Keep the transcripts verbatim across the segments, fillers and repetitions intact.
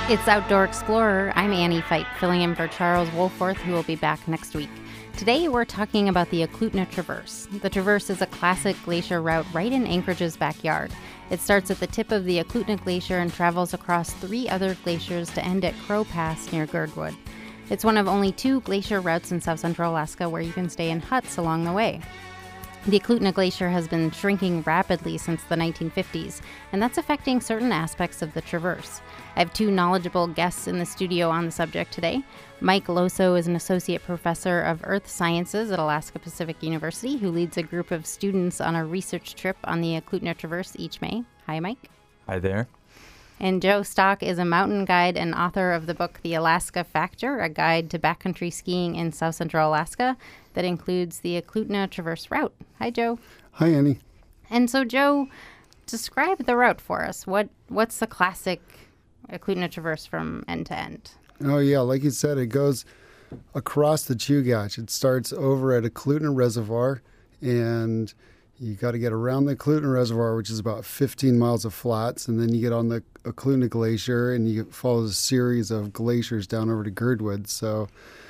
It's Outdoor Explorer. I'm Annie Feit, filling in for Charles Wolforth, who will be back next week. Today, we're talking about the Eklutna Traverse. The Traverse is a classic glacier route right in Anchorage's backyard. It starts at the tip of the Eklutna Glacier and travels across three other glaciers to end at Crow Pass near Girdwood. It's one of only two glacier routes in south central Alaska where you can stay in huts along the way. The Eklutna Glacier has been shrinking rapidly since the nineteen fifties, and that's affecting certain aspects of the Traverse. I have two knowledgeable guests in the studio on the subject today. Mike Loso is an associate professor of earth sciences at Alaska Pacific University who leads a group of students on a research trip on the Eklutna Traverse each May. Hi, Mike. Hi there. And Joe Stock is a mountain guide and author of the book The Alaska Factor, a guide to backcountry skiing in south central Alaska that includes the Eklutna Traverse route. Hi, Joe. Hi, Annie. And so, Joe, describe the route for us. What What's the classic Eklutna Traverse from end to end? Oh, yeah. Like you said, it goes across the Chugach. It starts over at Eklutna Reservoir, and you got to get around the Eklutna Reservoir, which is about fifteen miles of flats, and then you get on the Eklutna Glacier, and you follow a series of glaciers down over to Girdwood. So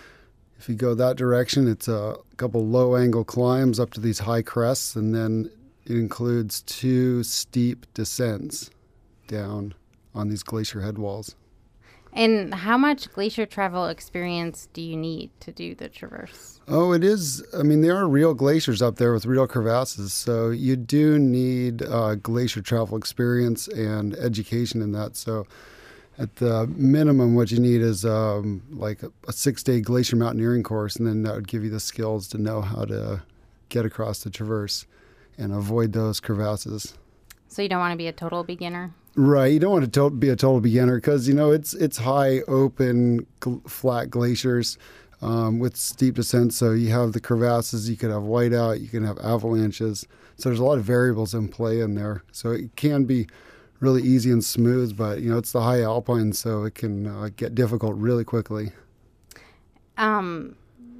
if you go that direction, it's a couple low-angle climbs up to these high crests, and then it includes two steep descents down on these glacier head walls. And how much glacier travel experience do you need to do the Traverse? Oh, it is. I mean, there are real glaciers up there with real crevasses, so you do need uh, glacier travel experience and education in that. So at the minimum, what you need is um, like a, a six-day glacier mountaineering course, and then that would give you the skills to know how to get across the Traverse and avoid those crevasses. So you don't want to be a total beginner? Right. You don't want to to- be a total beginner because, you know, it's it's high, open, gl- flat glaciers um, with steep descent. So you have the crevasses, you could have whiteout, you can have avalanches. So there's a lot of variables in play in there. So it can be really easy and smooth, but, you know, it's the high alpine, so it can uh, get difficult really quickly. Um.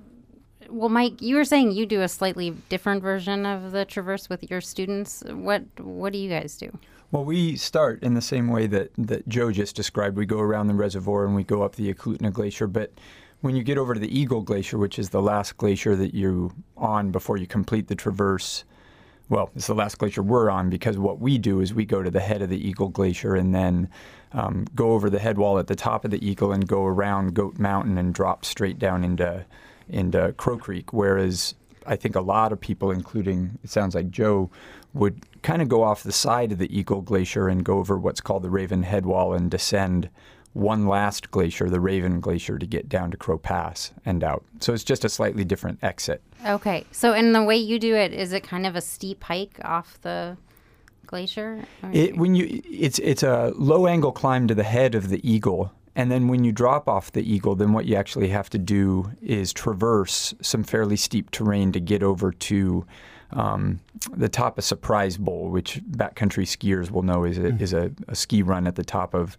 Well, Mike, you were saying you do a slightly different version of the Traverse with your students. What What do you guys do? Well, we start in the same way that, that Joe just described. We go around the reservoir and we go up the Eklutna Glacier. But when you get over to the Eagle Glacier, which is the last glacier that you're on before you complete the Traverse, well, it's the last glacier we're on, because what we do is we go to the head of the Eagle Glacier and then um, go over the head wall at the top of the Eagle and go around Goat Mountain and drop straight down into into Crow Creek, whereas I think a lot of people, including, it sounds like Joe, would kind of go off the side of the Eagle Glacier and go over what's called the Raven Head Wall and descend one last glacier, the Raven Glacier, to get down to Crow Pass and out. So it's just a slightly different exit. Okay. So in the way you do it, is it kind of a steep hike off the glacier? It, when you, it's, it's a low-angle climb to the head of the Eagle. And then when you drop off the Eagle, then what you actually have to do is traverse some fairly steep terrain to get over to um, the top of Surprise Bowl, which backcountry skiers will know is a, is a, a ski run at the top of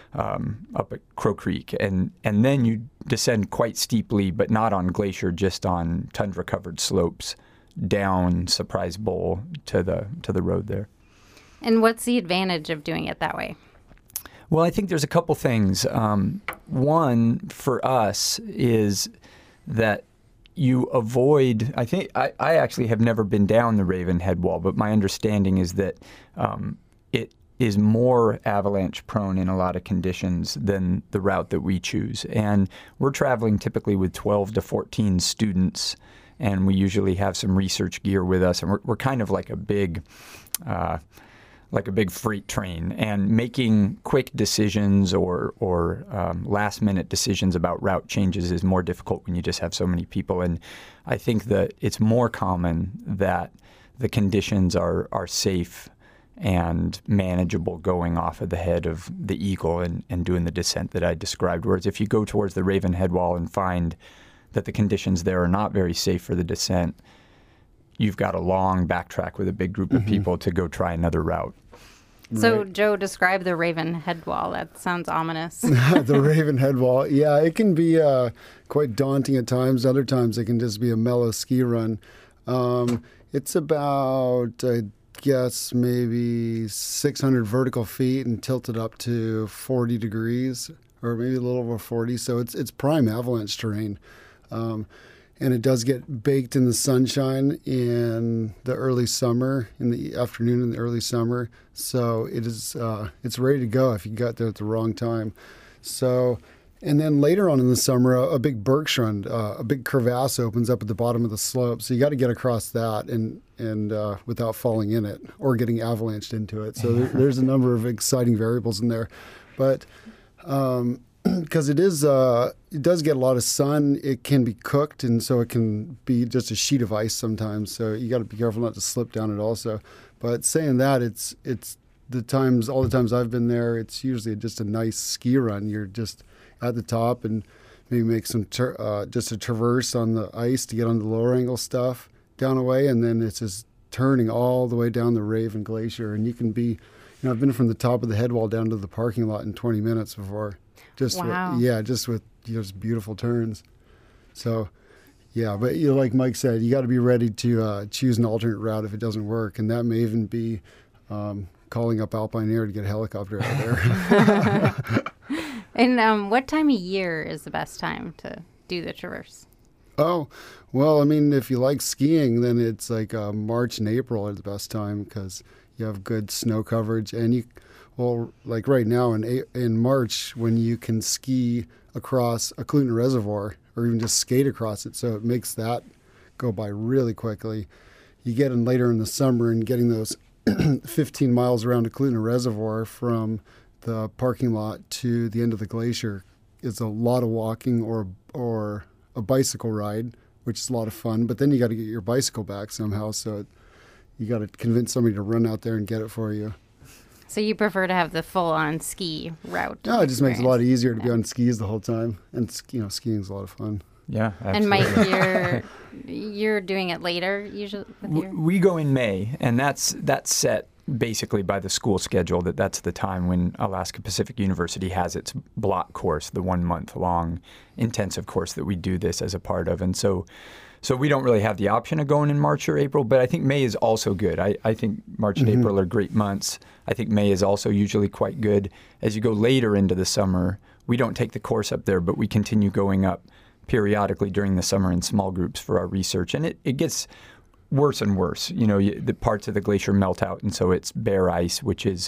um, up at Crow Creek. And, and then you descend quite steeply, but not on glacier, just on tundra-covered slopes down Surprise Bowl to the to the road there. And what's the advantage of doing it that way? Well, I think there's a couple things. Um, one, for us, is that you avoid, I think, I, I actually have never been down the Raven Head Wall, but my understanding is that um, it is more avalanche prone in a lot of conditions than the route that we choose. And we're traveling typically with twelve to fourteen students, and we usually have some research gear with us, and we're, we're kind of like a big... Uh, like a big freight train, and making quick decisions or or um, last minute decisions about route changes is more difficult when you just have so many people. And I think that it's more common that the conditions are are safe and manageable going off of the head of the Eagle and, and doing the descent that I described. Whereas if you go towards the Raven Head Wall and find that the conditions there are not very safe for the descent, you've got a long backtrack with a big group of mm-hmm. people to go try another route. So, right. Joe, describe the Raven Head Wall. That sounds ominous. The Raven Head Wall. Yeah, it can be uh, quite daunting at times. Other times it can just be a mellow ski run. Um, it's about, I guess, maybe six hundred vertical feet and tilted up to forty degrees or maybe a little over forty. So it's it's prime avalanche terrain. Um, and it does get baked in the sunshine in the early summer, in the afternoon in the early summer. So it is uh, it's ready to go if you got there at the wrong time. So, and then later on in the summer, a, a big bergschrund, uh, a big crevasse opens up at the bottom of the slope. So you got to get across that and and uh, without falling in it or getting avalanched into it. So there, there's a number of exciting variables in there, but. Um, Because it is, uh, it does get a lot of sun. It can be cooked, and so it can be just a sheet of ice sometimes. So you got to be careful not to slip down it also. But saying that, it's it's the times all the times I've been there. It's usually just a nice ski run. You're just at the top and maybe make some ter- uh, just a traverse on the ice to get on the lower angle stuff down away, and then it's just turning all the way down the Raven Glacier. And you can be, you know, I've been from the top of the head wall down to the parking lot in twenty minutes before. Just wow. with, yeah, just with you know, just beautiful turns. So, yeah, but you know, like Mike said, you got to be ready to uh, choose an alternate route if it doesn't work, and that may even be um, calling up Alpine Air to get a helicopter out there. And um, what time of year is the best time to do the traverse? Oh, well, I mean, if you like skiing, then it's like uh, March and April are the best time because you have good snow coverage, and you. Well, like right now in in March, when you can ski across Eklutna Reservoir or even just skate across it, so it makes that go by really quickly. You get in later in the summer and getting those fifteen miles around Eklutna Reservoir from the parking lot to the end of the glacier is a lot of walking or or a bicycle ride, which is a lot of fun. But then you got to get your bicycle back somehow, so it, you got to convince somebody to run out there and get it for you. So you prefer to have the full-on ski route? No, it just makes it a lot easier to be on skis the whole time, and you know, skiing is a lot of fun. Yeah, absolutely. And Mike, you're you're doing it later usually. With your... We go in May, and that's that's set basically by the school schedule. That that's the time when Alaska Pacific University has its block course, the one month long intensive course that we do this as a part of, and so. So we don't really have the option of going in March or April, but I think May is also good. I, I think March and mm-hmm. April are great months. I think May is also usually quite good. As you go later into the summer, we don't take the course up there, but we continue going up periodically during the summer in small groups for our research. And it, it gets worse and worse. You know, you, the parts of the glacier melt out, and so it's bare ice, which is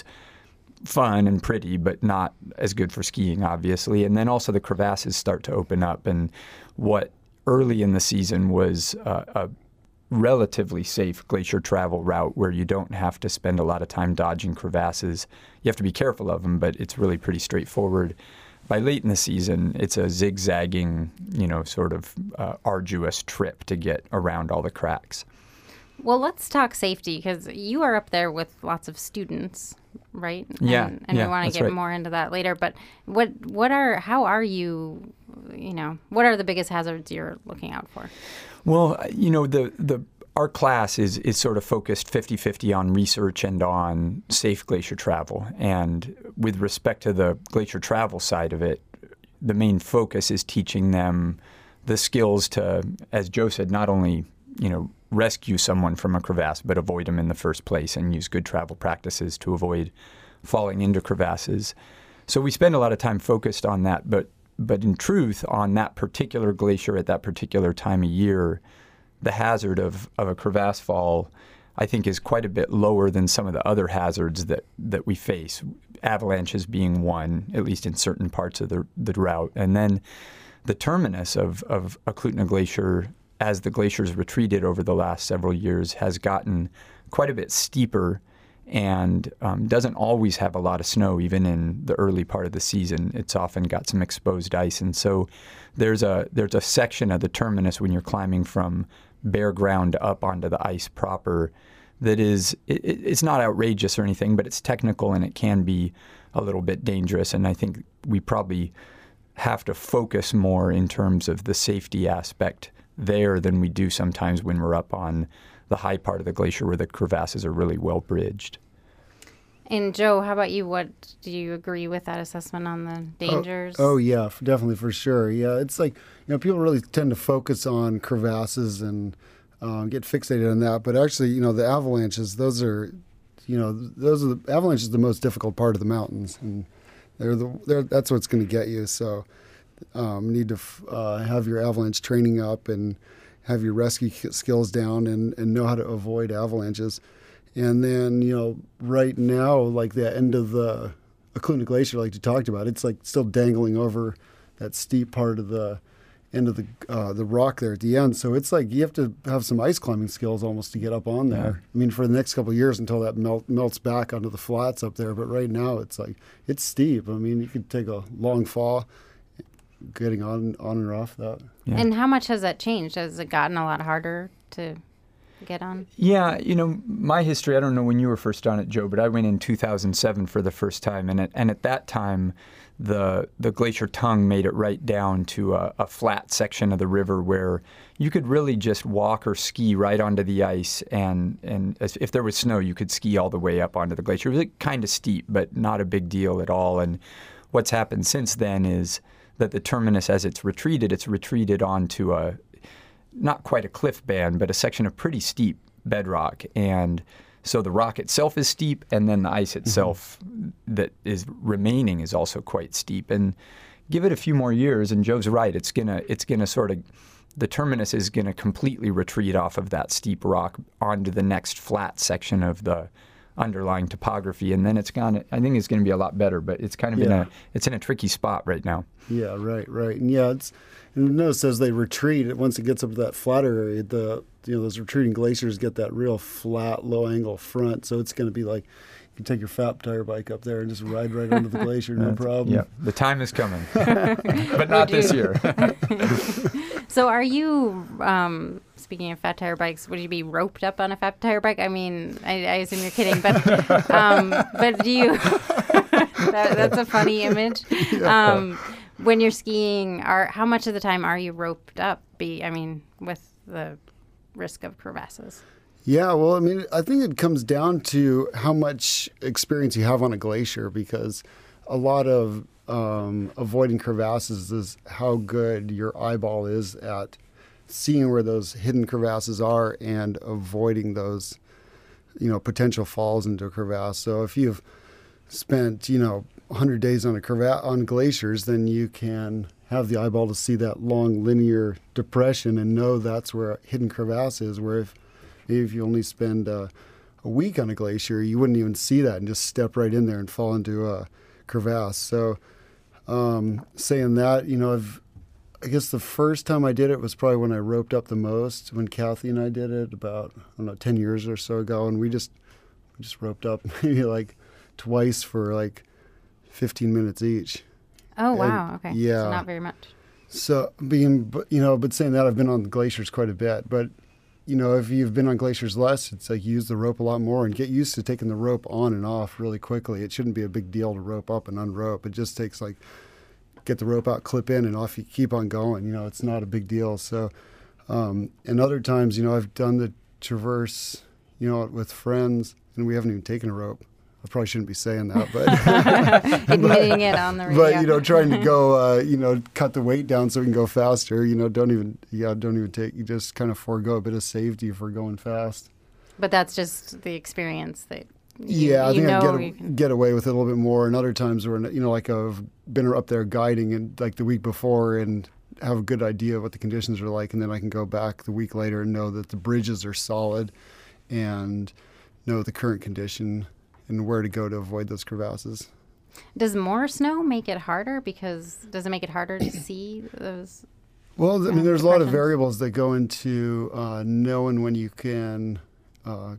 fun and pretty, but not as good for skiing, obviously. And then also the crevasses start to open up, and what early in the season was uh, a relatively safe glacier travel route where you don't have to spend a lot of time dodging crevasses. You have to be careful of them, but it's really pretty straightforward. By late in the season, it's a zigzagging, you know, sort of uh, arduous trip to get around all the cracks. Well, let's talk safety, because you are up there with lots of students, right? Yeah, and, and yeah, we want to get right. more into that later. But what what are how are you? You know, what are the biggest hazards you're looking out for? Well, you know, the the our class is is sort of focused fifty-fifty on research and on safe glacier travel. And with respect to the glacier travel side of it, the main focus is teaching them the skills to, as Joe said, not only, you know, rescue someone from a crevasse, but avoid them in the first place and use good travel practices to avoid falling into crevasses. So we spend a lot of time focused on that, but but in truth, on that particular glacier at that particular time of year, the hazard of, of a crevasse fall, I think, is quite a bit lower than some of the other hazards that, that we face, avalanches being one, at least in certain parts of the, the route. And then the terminus of, of Eklutna Glacier, as the glacier's retreated over the last several years, has gotten quite a bit steeper and um, doesn't always have a lot of snow, even in the early part of the season. It's often got some exposed ice. And so there's a there's a section of the terminus when you're climbing from bare ground up onto the ice proper that is, it, it's not outrageous or anything, but it's technical and it can be a little bit dangerous. And I think we probably have to focus more in terms of the safety aspect there than we do sometimes when we're up on the high part of the glacier where the crevasses are really well bridged. And Joe, how about you? What do you agree with that assessment on the dangers? Oh, oh yeah, definitely, for sure. Yeah, it's like, you know, people really tend to focus on crevasses and um, get fixated on that, but actually, you know, the avalanches, those are, you know, those are the avalanches, the most difficult part of the mountains, and They're the they're, that's what's going to get you. So um, need to uh, have your avalanche training up and have your rescue skills down and, and know how to avoid avalanches. And then, you know, right now, like the end of the Eklutna Glacier, like you talked about, it's like still dangling over that steep part of the end of the uh, the rock there at the end. So it's like you have to have some ice climbing skills almost to get up on there. Yeah. I mean, for the next couple of years until that melt, melts back onto the flats up there. But right now, it's like it's steep. I mean, you could take a long fall getting on on and off that. Yeah. And how much has that changed? Has it gotten a lot harder to get on? Yeah, you know, my history, I don't know when you were first on it, Joe, but I went in two thousand seven for the first time. And at, and at that time, the the glacier tongue made it right down to a, a flat section of the river where you could really just walk or ski right onto the ice. And, and as, if there was snow, you could ski all the way up onto the glacier. It was kind of steep, but not a big deal at all. And what's happened since then is that the terminus, as it's retreated, it's retreated onto a, not quite a cliff band, but a section of pretty steep bedrock. And so the rock itself is steep, and then the ice itself mm-hmm. that is remaining is also quite steep. And give it a few more years, and Joe's right, it's gonna it's gonna sort of, the terminus is gonna completely retreat off of that steep rock onto the next flat section of the underlying topography, and then it's gonna, I think it's gonna be a lot better, but it's kind of yeah. in a, it's in a tricky spot right now. Yeah, right, right. And yeah, it's, and notice as they retreat, once it gets up to that flatter area, the, you know, those retreating glaciers get that real flat, low angle front, so it's gonna be like, you can take your fat tire bike up there and just ride right under the glacier, no problem. Yeah, the time is coming, but not this year. So are you, um, speaking of fat tire bikes, would you be roped up on a fat tire bike? I mean, I, I assume you're kidding, but um, but do you, that, that's a funny image. Yeah. Um, when you're skiing, are how much of the time are you roped up? Be I mean, with the risk of crevasses? Yeah, well, I mean, I think it comes down to how much experience you have on a glacier, because a lot of um, avoiding crevasses is how good your eyeball is at seeing where those hidden crevasses are and avoiding those, you know, potential falls into a crevasse. So if you've spent, you know, one hundred days on a creva- on glaciers, then you can have the eyeball to see that long linear depression and know that's where a hidden crevasse is, where if maybe if you only spend uh, a week on a glacier, you wouldn't even see that and just step right in there and fall into a crevasse. So um, saying that, you know, I've, I guess the first time I did it was probably when I roped up the most, when Kathy and I did it about, I don't know, ten years or so ago. And we just we just roped up maybe like twice for like fifteen minutes each. Oh, wow. And, okay. Yeah. So not very much. So being, you know, but saying that, I've been on glaciers quite a bit. But you know, if you've been on glaciers less, it's like use the rope a lot more and get used to taking the rope on and off really quickly. It shouldn't be a big deal to rope up and unrope. It just takes like, get the rope out, clip in, and off you keep on going. You know, it's not a big deal. So, um, and other times, you know, I've done the traverse, you know, with friends, and we haven't even taken a rope. I probably shouldn't be saying that, but admitting it on the radio. But you know, trying to go, uh, you know, cut the weight down so we can go faster. You know, don't even, yeah, don't even take. You just kind of forego a bit of safety for going fast. But that's just the experience that. You, yeah, I you think I know get a, get away with it a little bit more. And other times where, you know, like I've been up there guiding and like the week before and have a good idea of what the conditions are like, and then I can go back the week later and know that the bridges are solid and know the current condition and where to go to avoid those crevasses. Does more snow make it harder? Because does it make it harder to see those? Well, I mean, there's a lot of variables that go into uh, knowing when you can uh,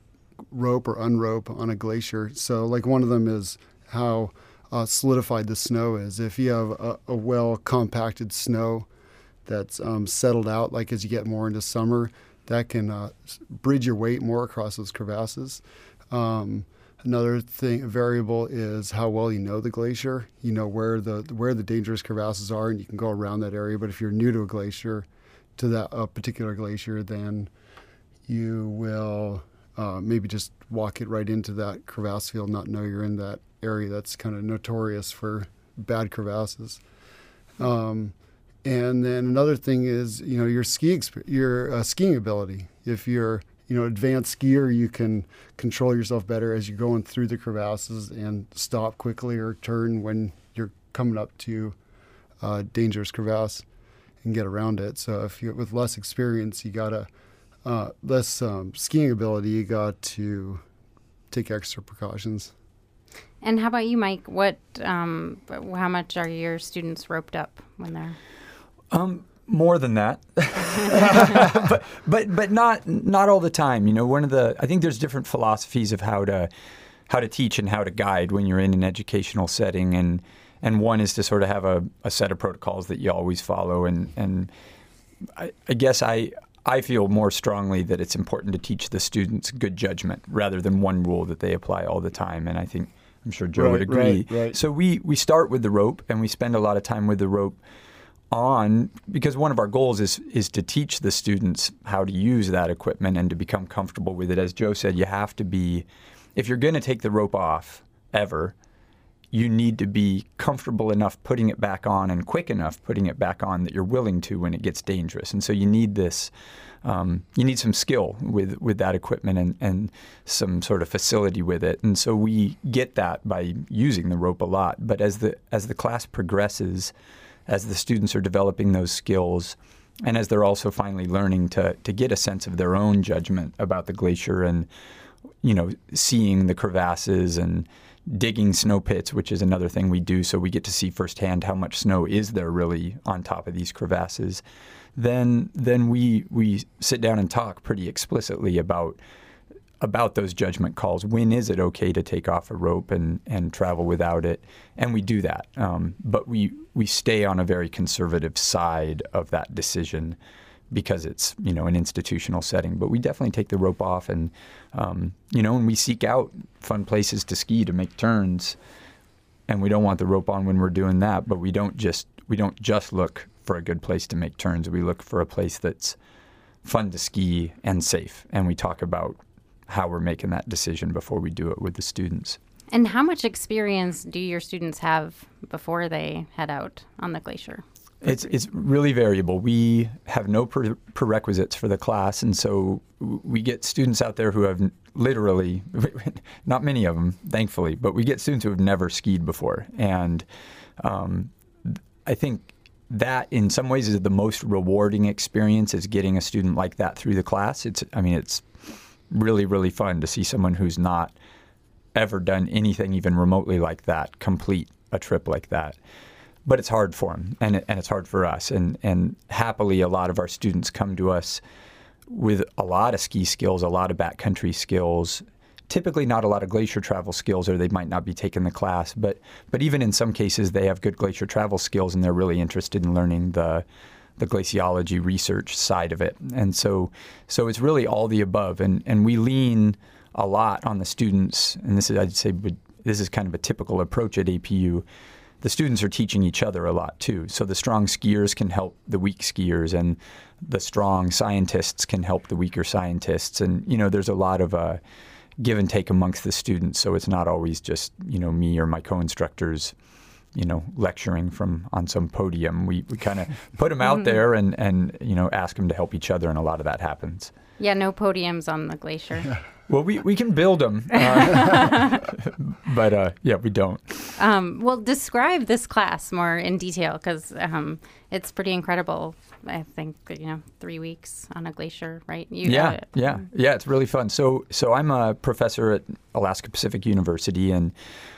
rope or unrope on a glacier. So, like one of them is how uh, solidified the snow is. If you have a, a well compacted snow that's um, settled out, like as you get more into summer, that can uh, bridge your weight more across those crevasses. Um, Another thing, variable is how well you know the glacier. You know where the where the dangerous crevasses are, and you can go around that area. But if you're new to a glacier, to that uh, particular glacier, then you will uh, maybe just walk it right into that crevasse field, not know you're in that area that's kind of notorious for bad crevasses. Um, and then another thing is, you know, your ski exp- your uh, skiing ability. If you're you know, advanced skier, you can control yourself better as you're going through the crevasses and stop quickly or turn when you're coming up to a dangerous crevasse and get around it. So if you with less experience, you gotta uh, less um, skiing ability, you got to take extra precautions. And how about you, Mike? What, um, how much are your students roped up when they're? Um, more than that, but but but not not all the time. You know, one of the I think there's different philosophies of how to how to teach and how to guide when you're in an educational setting, and and one is to sort of have a, a set of protocols that you always follow, and and I, I guess I. I feel more strongly that it's important to teach the students good judgment rather than one rule that they apply all the time. And I think, I'm sure Joe right, would agree. Right, right. So we, we start with the rope, and we spend a lot of time with the rope on, because one of our goals is is to teach the students how to use that equipment and to become comfortable with it. As Joe said, you have to be, if you're going to take the rope off ever, you need to be comfortable enough putting it back on and quick enough putting it back on that you're willing to when it gets dangerous. And so you need this, um, you need some skill with, with that equipment and, and some sort of facility with it. And so we get that by using the rope a lot. But as the as the class progresses, as the students are developing those skills, and as they're also finally learning to to get a sense of their own judgment about the glacier and, you know, seeing the crevasses and digging snow pits, which is another thing we do, so we get to see firsthand how much snow is there really on top of these crevasses, then then we we sit down and talk pretty explicitly about about those judgment calls. When is it okay to take off a rope and, and travel without it? And we do that. Um, but we, we stay on a very conservative side of that decision because it's, you know, an institutional setting. But we definitely take the rope off, and, um, you know, and we seek out fun places to ski, to make turns. And we don't want the rope on when we're doing that, but we don't just we don't just look for a good place to make turns. We look for a place that's fun to ski and safe. And we talk about how we're making that decision before we do it with the students. And how much experience do your students have before they head out on the glacier? It's it's really variable. We have no pre- prerequisites for the class, and so we get students out there who have literally, not many of them, thankfully, but we get students who have never skied before. And um, I think that in some ways is the most rewarding experience, is getting a student like that through the class. It's, I mean, it's really, really fun to see someone who's not ever done anything even remotely like that complete a trip like that. But it's hard for them, and it, and it's hard for us. And, and happily, a lot of our students come to us with a lot of ski skills, a lot of backcountry skills, typically not a lot of glacier travel skills, or they might not be taking the class. But but even in some cases, they have good glacier travel skills, and they're really interested in learning the the glaciology research side of it. And so so it's really all the above. And, and we lean a lot on the students, and this is, I'd say, this is kind of a typical approach at A P U. The students are teaching each other a lot, too. So the strong skiers can help the weak skiers, and the strong scientists can help the weaker scientists. And, you know, there's a lot of uh, give and take amongst the students. So it's not always just, you know, me or my co-instructors, you know, lecturing from on some podium. We, we kind of put them out there and, and, you know, ask them to help each other, and a lot of that happens. Yeah, no podiums on the glacier. Well, we, we can build them, uh, but uh, yeah, we don't. Um, well, describe this class more in detail, because um, it's pretty incredible. I think, you know, three weeks on a glacier, right? You yeah, it. yeah, yeah. It's really fun. So, so I'm a professor at Alaska Pacific University, and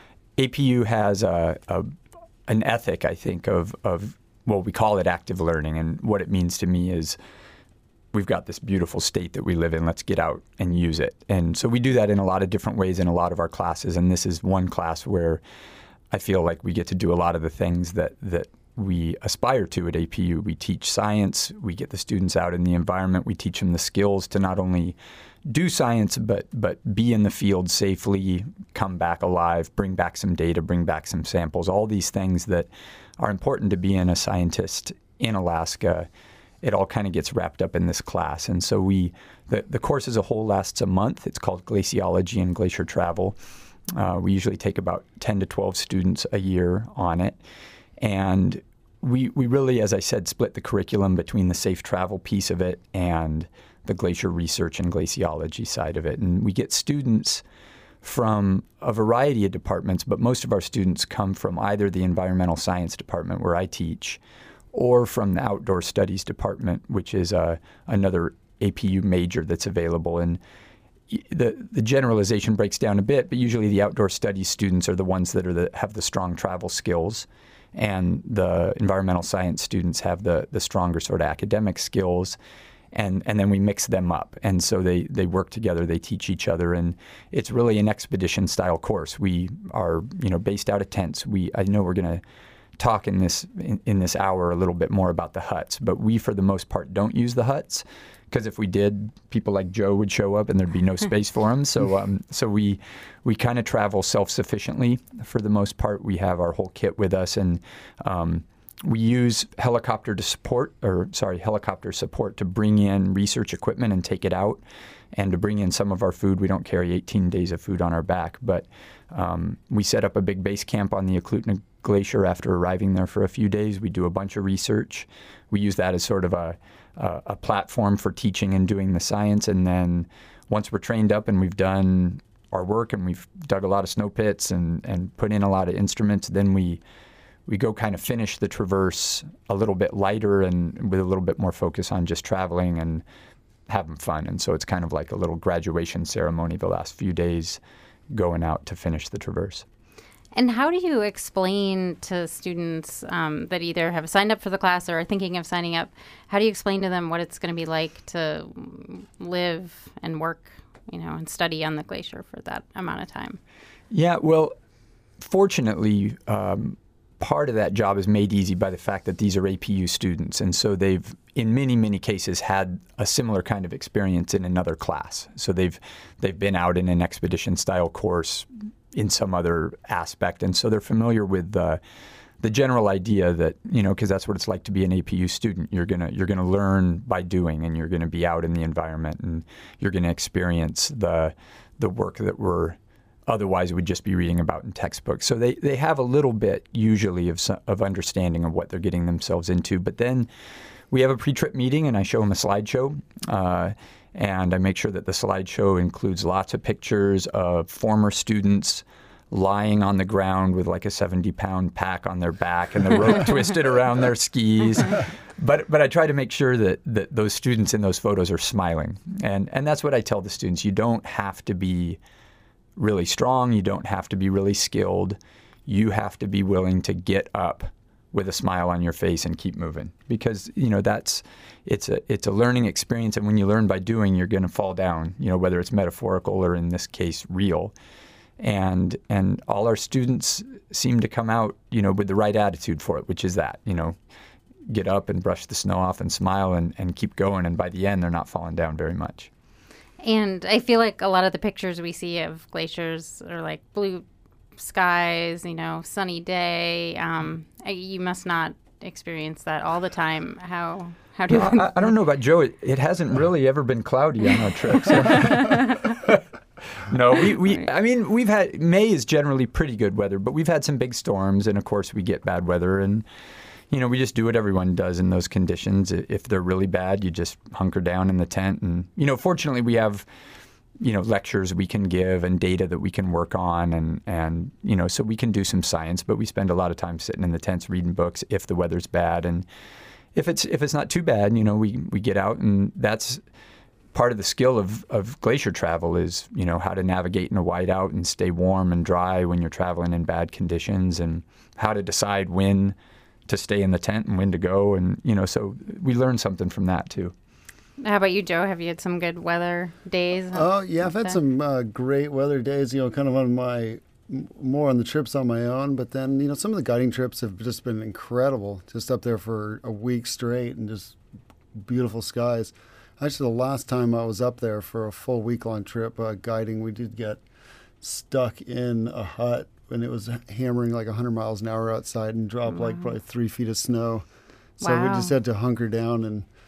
A P U has a, a an ethic, I think, of of well, we call it active learning, and what it means to me is, we've got this beautiful state that we live in. Let's get out and use it. And so we do that in a lot of different ways in a lot of our classes. And this is one class where I feel like we get to do a lot of the things that, that we aspire to at A P U. We teach science. We get the students out in the environment. We teach them the skills to not only do science, but but be in the field safely, come back alive, bring back some data, bring back some samples, all these things that are important to being a scientist in Alaska. It all kind of gets wrapped up in this class. And so we, the, the course as a whole lasts a month. It's called Glaciology and Glacier Travel. Uh, we usually take about ten to twelve students a year on it. And we, we really, as I said, split the curriculum between the safe travel piece of it and the glacier research and glaciology side of it. And we get students from a variety of departments, but most of our students come from either the environmental science department where I teach or from the outdoor studies department, which is uh, another A P U major that's available. And the the generalization breaks down a bit, but usually the outdoor studies students are the ones that are the, have the strong travel skills, and the environmental science students have the the stronger sort of academic skills. And and then we mix them up. And so they, they work together, they teach each other, and it's really an expedition style course. We are, you know, based out of tents. We I know we're going to talk in this in, in this hour a little bit more about the huts, but we for the most part don't use the huts, because if we did, people like Joe would show up and there'd be no space for them. So um, so we we kind of travel self-sufficiently for the most part. We have our whole kit with us, and um, we use helicopter to support, or sorry, helicopter support to bring in research equipment and take it out, and to bring in some of our food. We don't carry eighteen days of food on our back, but um, we set up a big base camp on the Eklutna Glacier after arriving there for a few days. We do a bunch of research. We use that as sort of a, a, a platform for teaching and doing the science. And then once we're trained up and we've done our work and we've dug a lot of snow pits and, and put in a lot of instruments, then we we go kind of finish the traverse a little bit lighter and with a little bit more focus on just traveling and having fun. And so it's kind of like a little graduation ceremony the last few days going out to finish the traverse. And how do you explain to students um, that either have signed up for the class or are thinking of signing up, how do you explain to them what it's going to be like to live and work, you know, and study on the glacier for that amount of time? Yeah, well, fortunately, um, part of that job is made easy by the fact that these are A P U students. And so they've, in many, many cases, had a similar kind of experience in another class. So they've they've been out in an expedition-style course in some other aspect. And so they're familiar with the the general idea that, you know, because that's what it's like to be an A P U student. You're gonna you're gonna learn by doing, and you're gonna be out in the environment, and you're gonna experience the the work that we're otherwise would just be reading about in textbooks. So they, they have a little bit usually of of understanding of what they're getting themselves into. But then we have a pre-trip meeting, and I show them a slideshow. Uh, And I make sure that the slideshow includes lots of pictures of former students lying on the ground with like a seventy-pound pack on their back and the rope twisted around their skis. But but I try to make sure that, that those students in those photos are smiling. And, and that's what I tell the students. You don't have to be really strong. You don't have to be really skilled. You have to be willing to get up with a smile on your face and keep moving, because you know that's it's a it's a learning experience, and when you learn by doing, you're going to fall down, you know, whether it's metaphorical or in this case real. And and all our students seem to come out, you know, with the right attitude for it, which is that, you know, get up and brush the snow off and smile and, and keep going, and by the end they're not falling down very much. And I feel like a lot of the pictures we see of glaciers are like blue skies, you know, sunny day. Um, you must not experience that all the time. How how do? Well, I, I don't know about Joe. It, it hasn't really ever been cloudy on our trip. So. No, we, we I mean, we've had, May is generally pretty good weather, but we've had some big storms, and of course we get bad weather, and you know, we just do what everyone does in those conditions. If they're really bad, you just hunker down in the tent, and you know, fortunately we have, you know, lectures we can give and data that we can work on, and, and, you know, so we can do some science, but we spend a lot of time sitting in the tents reading books if the weather's bad. And if it's if it's not too bad, you know, we, we get out, and that's part of the skill of, of glacier travel is, you know, how to navigate in a whiteout and stay warm and dry when you're traveling in bad conditions, and how to decide when to stay in the tent and when to go. And, you know, so we learn something from that too. How about you, Joe? Have you had some good weather days? Oh, yeah, I've had some uh, great weather days, you know, kind of on my, more on the trips on my own. But then, you know, some of the guiding trips have just been incredible, just up there for a week straight and just beautiful skies. Actually, the last time I was up there for a full week-long trip uh, guiding, we did get stuck in a hut, and it was hammering like one hundred miles an hour outside and dropped wow. like probably three feet of snow. So wow. we just had to hunker down and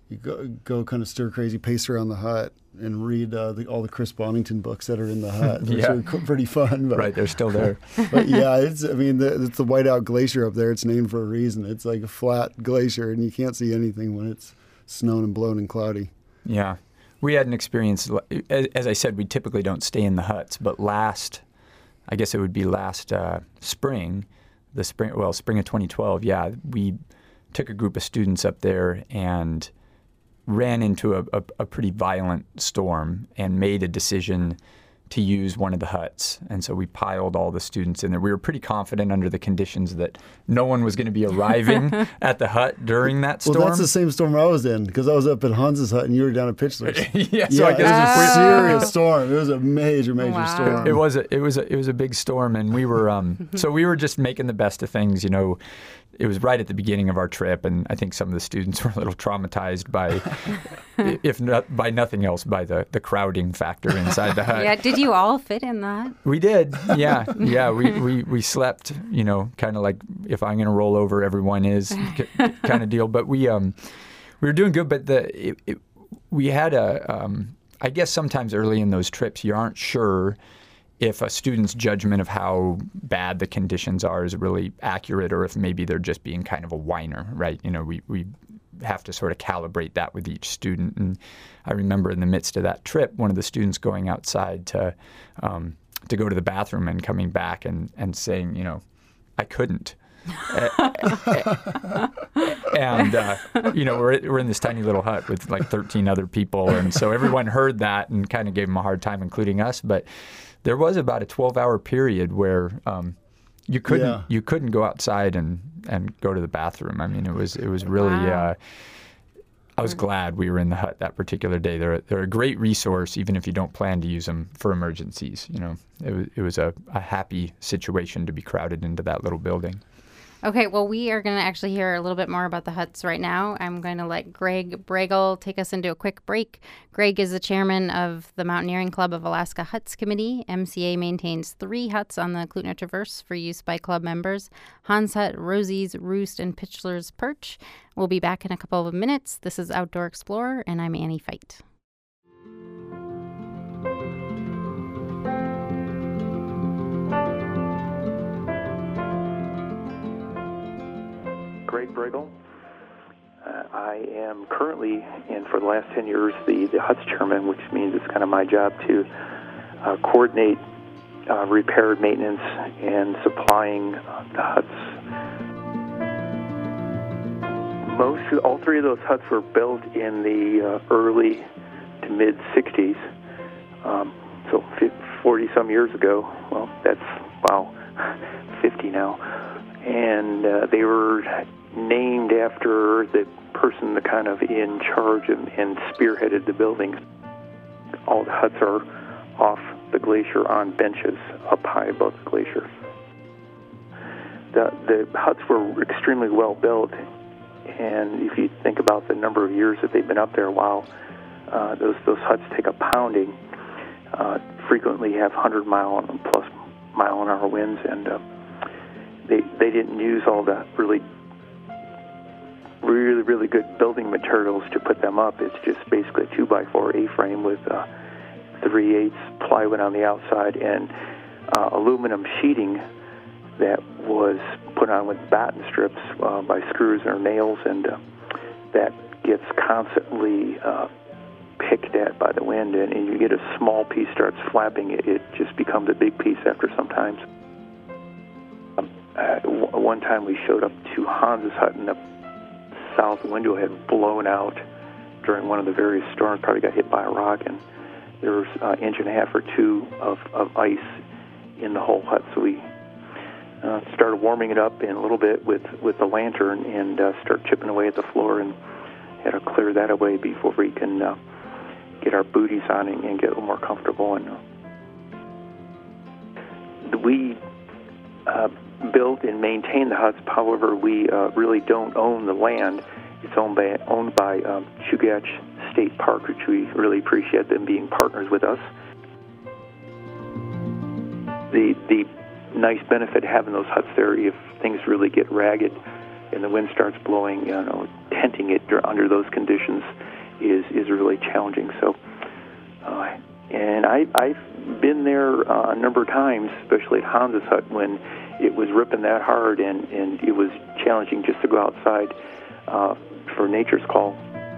you go, go kind of stir crazy, pace around the hut, and read uh, the, all the Chris Bonington books that are in the hut. Which yeah. are pretty fun. But, right, they're still there. But yeah, it's I mean, the, it's the Whiteout Glacier up there. It's named for a reason. It's like a flat glacier, and you can't see anything when it's snowing and blowing and cloudy. Yeah. We had an experience, as I said, we typically don't stay in the huts, but last, I guess it would be last uh, spring, the spring, well, spring of twenty twelve, yeah, we took a group of students up there and ran into a, a, a pretty violent storm and made a decision to use one of the huts. And so we piled all the students in there. We were pretty confident under the conditions that no one was going to be arriving at the hut during that storm. Well, that's the same storm I was in, because I was up at Hans's hut and you were down at Pitchler's. yeah, so yeah, I guess it was a Oh. serious storm. It was a major, major Wow. storm. It was a it was a it was a big storm, and we were um so we were just making the best of things. You know, it was right at the beginning of our trip, and I think some of the students were a little traumatized by, if not by nothing else, by the the crowding factor inside the hut. Yeah, did you all fit in that? We did, yeah, yeah. We we we slept, you know, kind of like if I'm going to roll over, everyone is kind of deal. But we um we were doing good, but the it, it, we had a um I guess sometimes early in those trips you aren't sure if a student's judgment of how bad the conditions are is really accurate, or if maybe they're just being kind of a whiner, right? You know, we, we have to sort of calibrate that with each student. And I remember in the midst of that trip, one of the students going outside to um, to go to the bathroom and coming back and, and saying, you know, I couldn't. and, uh, you know, we're, we're in this tiny little hut with like thirteen other people. And so everyone heard that and kind of gave them a hard time, including us. But there was about a twelve-hour period where um, you couldn't Yeah. you couldn't go outside and, and go to the bathroom. I mean, it was it was really. Wow. Uh, I was glad we were in the hut that particular day. They're they're a great resource, even if you don't plan to use them for emergencies. You know, it was it was a, a happy situation to be crowded into that little building. Okay, well, we are going to actually hear a little bit more about the huts right now. I'm going to let Greg Bregel take us into a quick break. Greg is the chairman of the Mountaineering Club of Alaska Huts Committee. M C A maintains three huts on the Klutna Traverse for use by club members: Hans Hut, Rosie's Roost, and Pitchler's Perch. We'll be back in a couple of minutes. This is Outdoor Explorer, and I'm Annie Feit. Greg Bregel. Uh, I am currently, and for the last ten years, the, the Huts chairman, which means it's kind of my job to uh, coordinate uh, repair, maintenance, and supplying uh, the huts. Most, all three of those huts were built in the uh, early to mid sixties, um, so forty some years ago. Well, that's, wow, fifty now. And uh, they were named after the person that kind of in charge of, and spearheaded the buildings. All the huts are off the glacier on benches up high above the glacier. The, the huts were extremely well built, and if you think about the number of years that they've been up there, while uh, those those huts take a pounding, uh, frequently have one hundred mile plus mile an hour winds, and uh, they they didn't use all the really really really good building materials to put them up. It's just basically a two by four A-frame with uh, three eighths plywood on the outside and uh, aluminum sheeting that was put on with batten strips uh, by screws or nails, and uh, that gets constantly uh, picked at by the wind, and, and you get a small piece starts flapping, it, it just becomes a big piece after some time. Um, uh, w- one time we showed up to Hans's hut, and the south window had blown out during one of the various storms, probably got hit by a rock, and there was an uh, inch and a half or two of, of ice in the whole hut, so we Uh, started warming it up in a little bit with, with the lantern and uh, start chipping away at the floor, and had to clear that away before we can uh, get our booties on and, and get a little more comfortable. And uh, we uh, build and maintain the huts. However, we uh, really don't own the land. It's owned by owned by um, Chugach State Park, which we really appreciate them being partners with us. The the nice benefit having those huts there, if things really get ragged and the wind starts blowing, you know, tenting it under those conditions is is really challenging. So, uh, and I I've been there uh, a number of times, especially at Hans's hut when it was ripping that hard, and, and it was challenging just to go outside uh, for nature's call.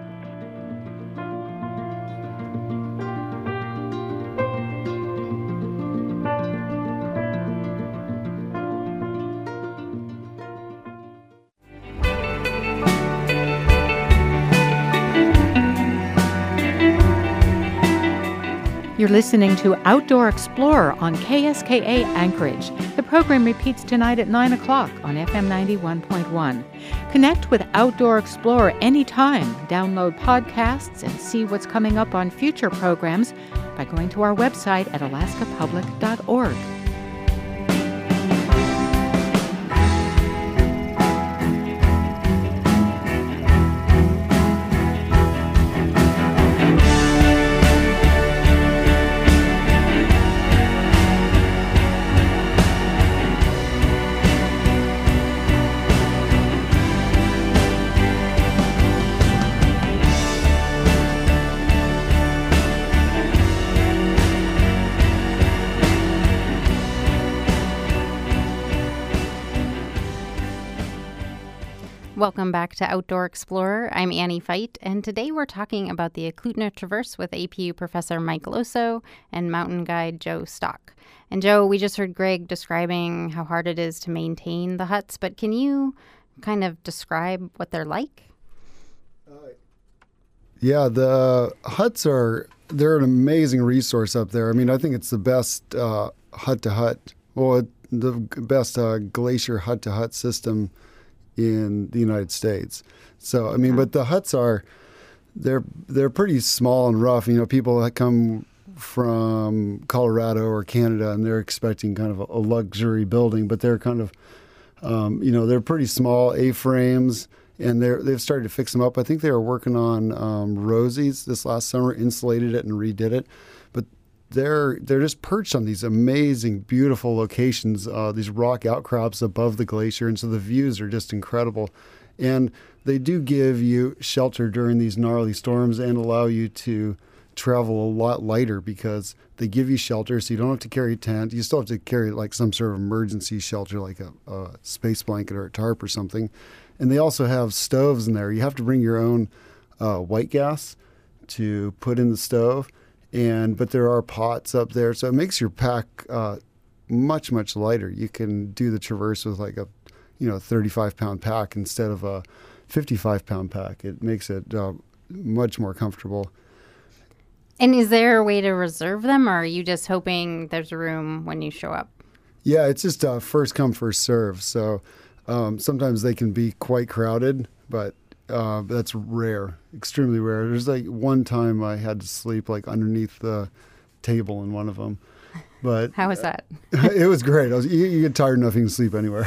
You're listening to Outdoor Explorer on K S K A Anchorage. The program repeats tonight at nine o'clock on F M ninety-one point one. Connect with Outdoor Explorer anytime. Download podcasts and see what's coming up on future programs by going to our website at alaska public dot org. Welcome back to Outdoor Explorer. I'm Annie Feit, and today we're talking about the Eklutna Traverse with A P U professor Mike Loso and mountain guide Joe Stock. And Joe, we just heard Greg describing how hard it is to maintain the huts, but can you kind of describe what they're like? Uh, yeah, the huts are, they're an amazing resource up there. I mean, I think it's the best uh, hut-to-hut, well, the best uh, glacier hut-to-hut system in the United States. So, I mean, but the huts are, they're they're pretty small and rough. You know, people that come from Colorado or Canada and they're expecting kind of a, a luxury building, but they're kind of, um, you know, they're pretty small A-frames, and they're, they've started to fix them up. I think they were working on um, Rosie's this last summer, insulated it and redid it. But they're they're just perched on these amazing, beautiful locations, uh, these rock outcrops above the glacier, and so the views are just incredible. And they do give you shelter during these gnarly storms and allow you to travel a lot lighter because they give you shelter, so you don't have to carry a tent. You still have to carry like some sort of emergency shelter, like a, a space blanket or a tarp or something. And they also have stoves in there. You have to bring your own uh, white gas to put in the stove. And but there are pots up there, so it makes your pack uh, much, much lighter. You can do the traverse with like a, you know, thirty-five pound pack instead of a fifty-five pound pack. It makes it uh, much more comfortable. And is there a way to reserve them, or are you just hoping there's room when you show up? Yeah, it's just uh, first come, first serve. So um, sometimes they can be quite crowded, but Uh, that's rare, extremely rare. There's like one time I had to sleep like underneath the table in one of them. But how was that? It was great. I was, you, you get tired enough, you can sleep anywhere.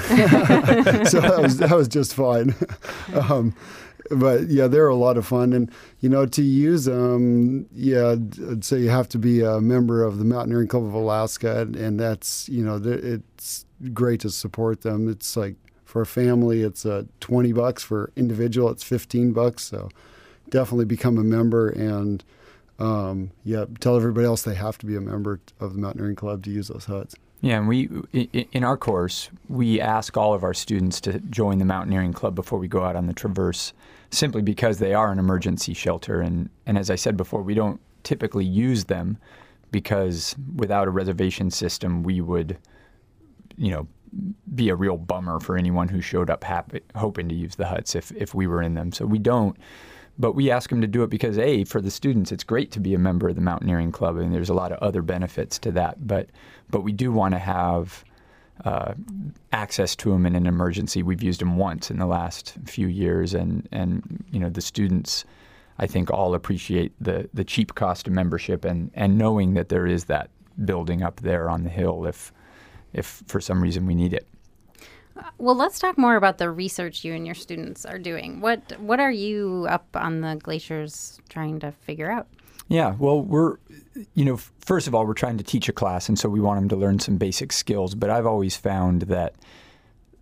So that was, that was just fine. Um, but yeah, they're a lot of fun. And, you know, to use them, yeah, I'd say you have to be a member of the Mountaineering Club of Alaska. And, and that's, you know, it's great to support them. It's like, for a family, it's uh, twenty bucks. For individual, it's fifteen bucks. So definitely become a member, and um, yeah, tell everybody else they have to be a member of the Mountaineering Club to use those huts. Yeah, and we in our course, we ask all of our students to join the Mountaineering Club before we go out on the traverse, simply because they are an emergency shelter. And, and as I said before, we don't typically use them because without a reservation system, we would, you know, be a real bummer for anyone who showed up happy, hoping to use the huts if, if we were in them. So we don't. But we ask them to do it because, A, for the students, it's great to be a member of the Mountaineering Club, and there's a lot of other benefits to that. But but we do want to have uh, access to them in an emergency. We've used them once in the last few years, and, and you know the students, I think, all appreciate the, the cheap cost of membership and, and knowing that there is that building up there on the hill if if for some reason we need it. Well, let's talk more about the research you and your students are doing. What what are you up on the glaciers trying to figure out? Yeah, well, we're, you know, first of all, we're trying to teach a class, and so we want them to learn some basic skills. But I've always found that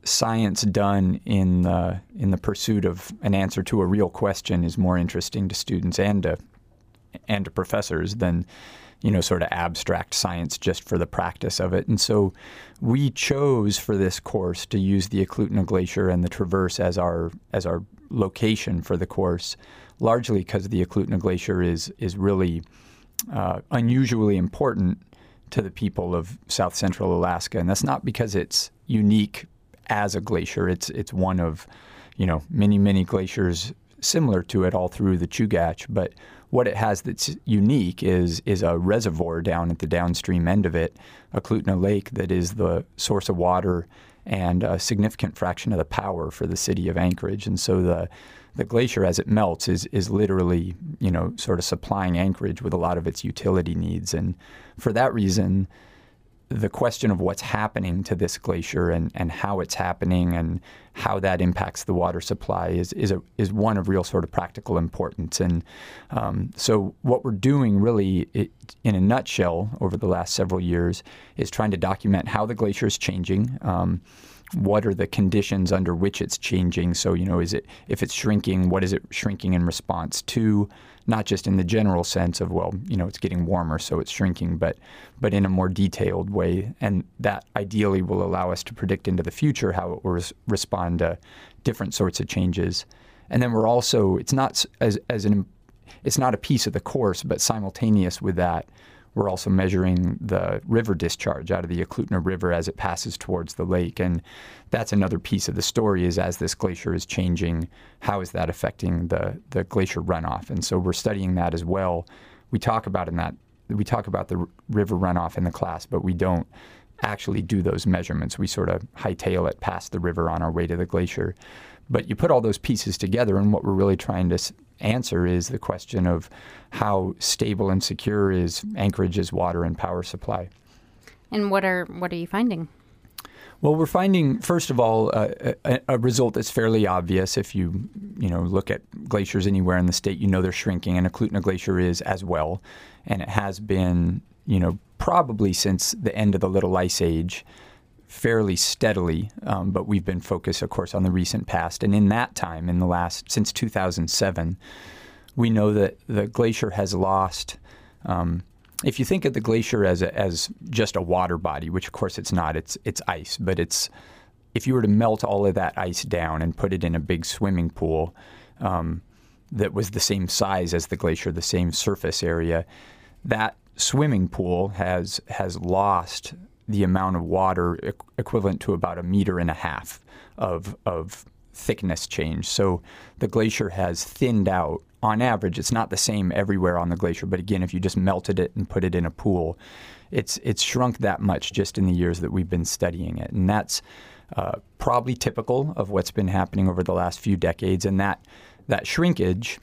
science done in the, in the pursuit of an answer to a real question is more interesting to students and to, and to professors than, you know, sort of abstract science just for the practice of it. And so we chose for this course to use the Eklutna Glacier and the Traverse as our as our location for the course, largely because the Eklutna Glacier is is really uh, unusually important to the people of South Central Alaska. And that's not because it's unique as a glacier. It's it's one of, you know, many, many glaciers similar to it all through the Chugach. But what it has that's unique is is a reservoir down at the downstream end of it, Eklutna Lake, that is the source of water and a significant fraction of the power for the city of Anchorage. And so the the glacier, as it melts, is is literally, you know, sort of supplying Anchorage with a lot of its utility needs. And for that reason, the question of what's happening to this glacier and, and how it's happening and how that impacts the water supply is is a, is one of real sort of practical importance. And um, so what we're doing really, it, in a nutshell, over the last several years, is trying to document how the glacier is changing. Um, what are the conditions under which it's changing? So, you know, is it, if it's shrinking, what is it shrinking in response to? Not just in the general sense of, well, you know, it's getting warmer, so it's shrinking, but but in a more detailed way. And that ideally will allow us to predict into the future how it will res- respond to different sorts of changes. And then we're also, it's not as as an, it's not a piece of the course, but simultaneous with that, we're also measuring the river discharge out of the Eklutna River as it passes towards the lake. And that's another piece of the story, is as this glacier is changing, how is that affecting the, the glacier runoff? And so we're studying that as well. We talk about in that we talk about the r- river runoff in the class, but we don't actually do those measurements. We sort of hightail it past the river on our way to the glacier. But you put all those pieces together, and what we're really trying to s- answer is the question of how stable and secure is Anchorage's water and power supply. And what are what are you finding? Well, we're finding, first of all, uh, a, a result that's fairly obvious. If you, you know, look at glaciers anywhere in the state, you know they're shrinking, and Eklutna Glacier is as well. And it has been, you know, probably since the end of the Little Ice Age, fairly steadily, um, but we've been focused, of course, on the recent past. And in that time, in the last, since two thousand seven, we know that the glacier has lost, um, if you think of the glacier as a, as just a water body, which of course it's not, it's it's ice, but it's, if you were to melt all of that ice down and put it in a big swimming pool um, that was the same size as the glacier, the same surface area, that swimming pool has has lost the amount of water e- equivalent to about a meter and a half of of thickness change. So the glacier has thinned out. On average, it's not the same everywhere on the glacier, but again, if you just melted it and put it in a pool, it's it's shrunk that much just in the years that we've been studying it. And that's uh, probably typical of what's been happening over the last few decades. And that that shrinkage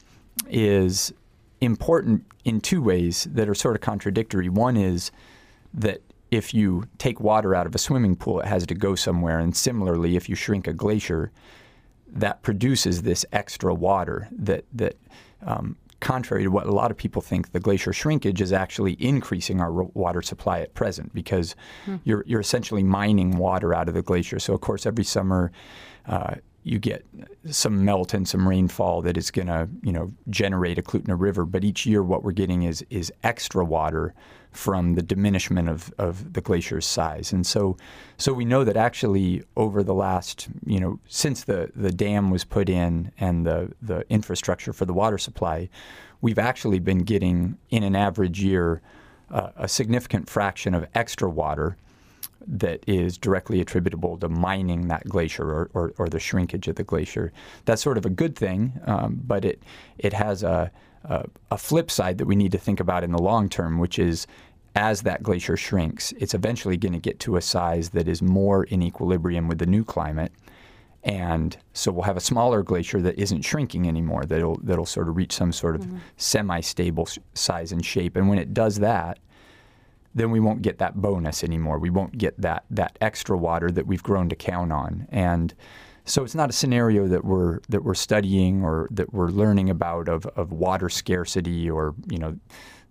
is important in two ways that are sort of contradictory. One is that if you take water out of a swimming pool, it has to go somewhere. And similarly, if you shrink a glacier, that produces this extra water that, that um, contrary to what a lot of people think, the glacier shrinkage is actually increasing our water supply at present, because hmm. you're, you're essentially mining water out of the glacier. So, of course, every summer uh, you get some melt and some rainfall that is going to, you know, generate Eklutna River. But each year what we're getting is is extra water from the diminishment of, of the glacier's size. And so so we know that actually over the last, you know, since the, the dam was put in and the, the infrastructure for the water supply, we've actually been getting, in an average year, uh, a significant fraction of extra water that is directly attributable to mining that glacier or, or, or the shrinkage of the glacier. That's sort of a good thing, um, but it it has a, a a flip side that we need to think about in the long term, which is as that glacier shrinks, it's eventually going to get to a size that is more in equilibrium with the new climate. And so we'll have a smaller glacier that isn't shrinking anymore, that'll, that'll sort of reach some sort of mm-hmm. semi-stable size and shape. And when it does that, then we won't get that bonus anymore. We won't get that that extra water that we've grown to count on. And so it's not a scenario that we're that we're studying or that we're learning about of, of water scarcity or, you know,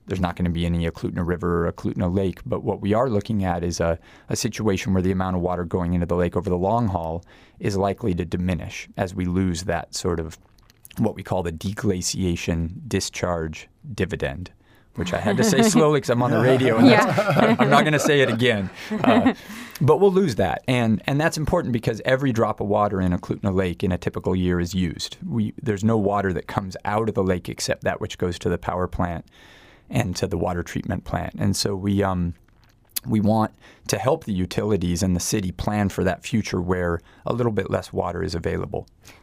there's not going to be any Eklutna River or Eklutna Lake. But what we are looking at is a, a situation where the amount of water going into the lake over the long haul is likely to diminish as we lose that sort of what we call the deglaciation discharge dividend, which I had to say slowly because I'm on the radio, and Yeah. that's, I'm not going to say it again. Uh, but we'll lose that, and and that's important because every drop of water in Eklutna Lake in a typical year is used. We there's no water that comes out of the lake except that which goes to the power plant and to the water treatment plant, and so we um we want to help the utilities and the city plan for that future where a little bit less water is available.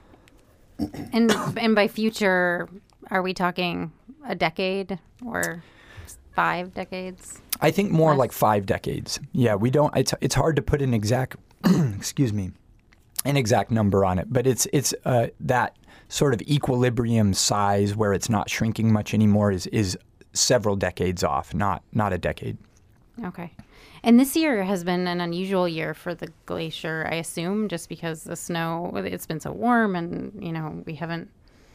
And and by future, are we talking a decade or five decades? I think more Less? like five decades. Yeah, we don't. It's it's hard to put an exact, excuse me, an exact number on it, but it's it's uh, that sort of equilibrium size where it's not shrinking much anymore is is several decades off, not not a decade. Okay. And this year has been an unusual year for the glacier, I assume, just because the snow, it's been so warm and, you know, we haven't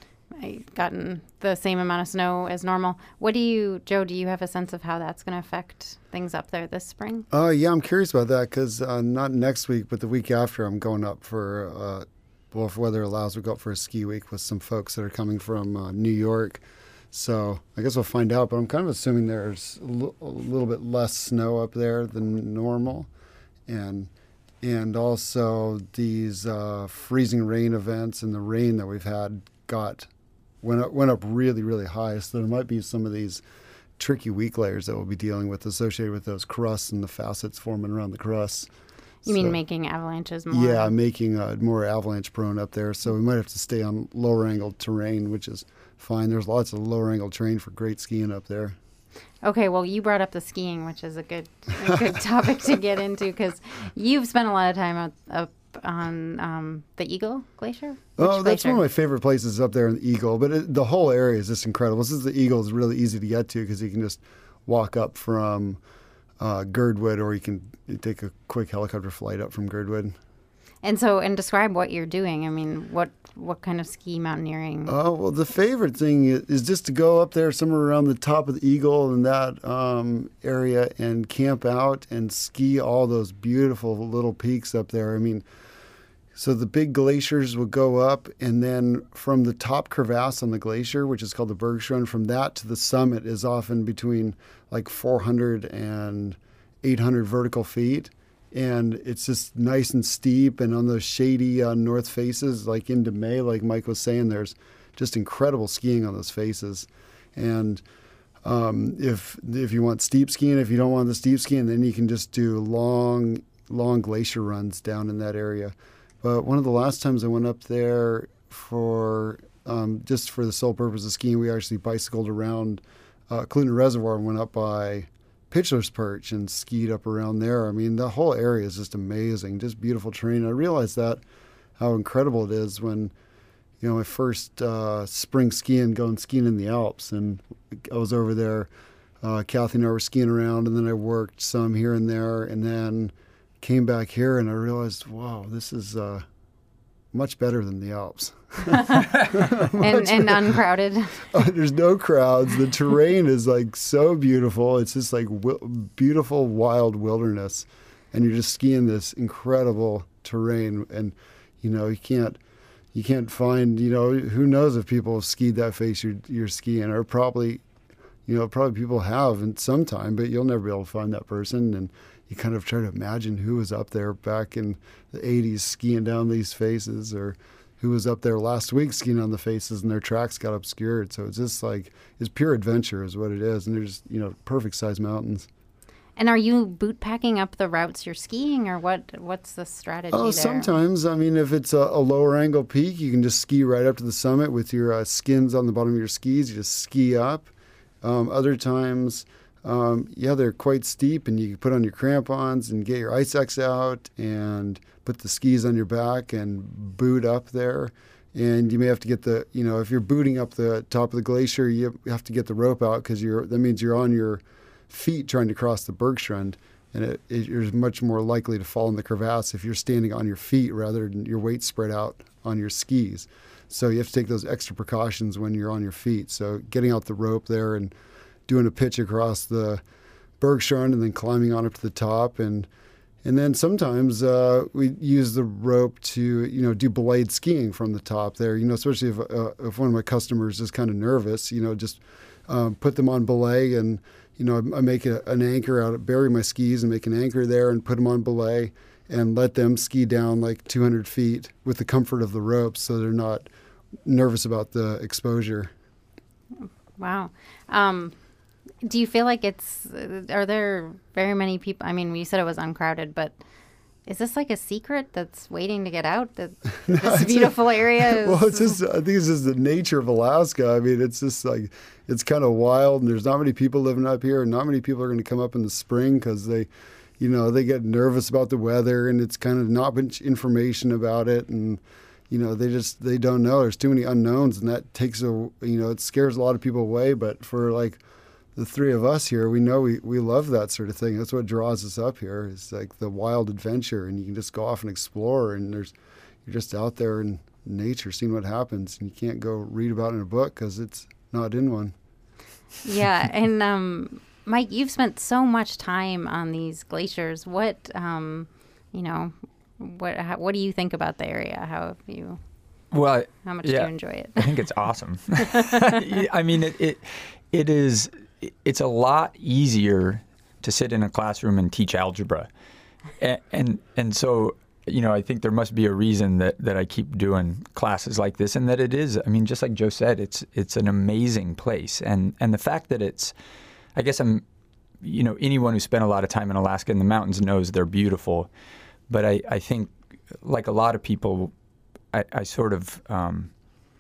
gotten the same amount of snow as normal. What do you, Joe, do you have a sense of how that's going to affect things up there this spring? Uh, yeah, I'm curious about that because uh, not next week, but the week after, I'm going up for, uh, well, if weather allows, we'll go up for a ski week with some folks that are coming from uh, New York. So I guess we'll find out, but I'm kind of assuming there's a, l- a little bit less snow up there than normal. And and also these uh, freezing rain events and the rain that we've had got went up, went up really, really high. So there might be some of these tricky weak layers that we'll be dealing with associated with those crusts and the facets forming around the crusts. You mean So- making avalanches more? Yeah, making uh, more avalanche prone up there. So we might have to stay on lower angled terrain, which is fine. There's lots of lower angled terrain for great skiing up there. Okay, well, you brought up the skiing, which is a good a good topic to get into because you've spent a lot of time up, up on um, the Eagle Glacier. Which Oh, that's glacier? one of my favorite places up there in the Eagle. But it, the whole area is just incredible. Since the Eagle is really easy to get to because you can just walk up from uh, Girdwood, or you can take a quick helicopter flight up from Girdwood. And so, and describe what you're doing. I mean, what what kind of ski mountaineering? Oh, well, the favorite thing i- is just to go up there somewhere around the top of the Eagle and that um, area and camp out and ski all those beautiful little peaks up there. I mean, so the big glaciers will go up, and then from the top crevasse on the glacier, which is called the Bergschrund, from that to the summit is often between like four hundred and eight hundred vertical feet. And it's just nice and steep, and on those shady uh, north faces, like into May, like Mike was saying, there's just incredible skiing on those faces. And um, if if you want steep skiing, if you don't want the steep skiing, then you can just do long, long glacier runs down in that area. But one of the last times I went up there for um, just for the sole purpose of skiing, we actually bicycled around uh, Eklutna Reservoir and went up by Pitcher's Perch and skied up around there. I mean, the whole area is just amazing, just beautiful terrain. I realized that, how incredible it is when, you know, my first uh, spring skiing, going skiing in the Alps. And I was over there, uh, Kathy and I were skiing around, and then I worked some here and there, and then came back here, and I realized, wow, this is uh, much better than the Alps. and, and uncrowded. Uh, there's no crowds. The terrain is like so beautiful. It's just like wi- beautiful wild wilderness, and you're just skiing this incredible terrain. And you know you can't you can't find you know who knows if people have skied that face you're you're skiing, or probably you know probably people have in some time, but you'll never be able to find that person. And you kind of try to imagine who was up there back in the eighties skiing down these faces, or who was up there last week skiing on the faces and their tracks got obscured. So it's just like, it's pure adventure is what it is. And there's, you know, perfect sized mountains. And are you boot packing up the routes you're skiing, or what? What's the strategy Oh, there? sometimes. I mean, if it's a, a lower angle peak, you can just ski right up to the summit with your uh, skins on the bottom of your skis. You just ski up. Um, other times, um, yeah, they're quite steep, and you can put on your crampons and get your ice axe out and put the skis on your back and boot up there. And you may have to get the, you know, if you're booting up the top of the glacier, you have to get the rope out because you're that means you're on your feet trying to cross the Bergschrund, and it, it, you're much more likely to fall in the crevasse if you're standing on your feet rather than your weight spread out on your skis. So you have to take those extra precautions when you're on your feet. So getting out the rope there and doing a pitch across the Bergstrand and then climbing on up to the top. And and then sometimes uh, we use the rope to, you know, do belayed skiing from the top there, you know, especially if, uh, if one of my customers is kind of nervous, you know, just um, put them on belay and, you know, I, I make a, an anchor out, bury my skis and make an anchor there and put them on belay and let them ski down like two hundred feet with the comfort of the ropes so they're not nervous about the exposure. Wow. Um, do you feel like it's, are there very many people, I mean, you said it was uncrowded, but is this like a secret that's waiting to get out? That this beautiful a, area is... Well, it's just, I think it's just the nature of Alaska. I mean, it's just like, it's kind of wild, and there's not many people living up here, and not many people are going to come up in the spring because they, you know, they get nervous about the weather, and it's kind of not much information about it, and, you know, they just, they don't know. There's too many unknowns, and that takes a, you know, it scares a lot of people away, but for like the three of us here, we know we, we love that sort of thing. That's what draws us up here. It's like the wild adventure, and you can just go off and explore, and there's you're just out there in nature seeing what happens, and you can't go read about it in a book because it's not in one. Yeah, and um, Mike, you've spent so much time on these glaciers. What, um, you know, what how, what do you think about the area? How have you? Well, how much yeah, do you enjoy it? I think it's awesome. I mean, it, it it is. It's a lot easier to sit in a classroom and teach algebra. And, and and so, you know, I think there must be a reason that, that I keep doing classes like this, and that it is, I mean, just like Joe said, it's it's an amazing place. And, and the fact that it's, I guess I'm, you know, anyone who spent a lot of time in Alaska in the mountains knows they're beautiful. But I, I think, like a lot of people, I, I sort of... Um,